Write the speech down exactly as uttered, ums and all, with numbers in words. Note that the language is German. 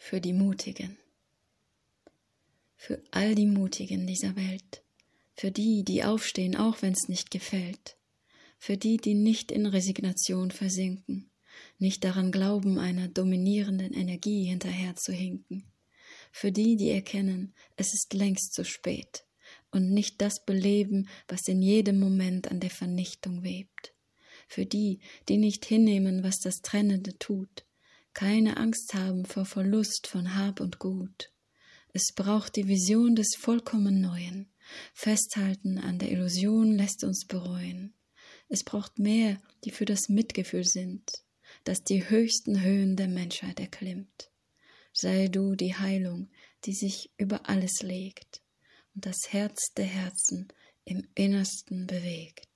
für die Mutigen, für all die Mutigen dieser Welt, für die, die aufstehen, auch wenn es nicht gefällt, für die, die nicht in Resignation versinken, nicht daran glauben, einer dominierenden Energie hinterher zu hinken, für die, die erkennen, es ist längst zu spät und nicht das beleben, was in jedem Moment an der Vernichtung webt, für die, die nicht hinnehmen, was das Trennende tut, keine Angst haben vor Verlust von Hab und Gut. Es braucht die Vision des vollkommen Neuen. Festhalten an der Illusion lässt uns bereuen. Es braucht mehr, die für das Mitgefühl sind, das die höchsten Höhen der Menschheit erklimmt. Sei du die Heilung, die sich über alles legt und das Herz der Herzen im Innersten bewegt.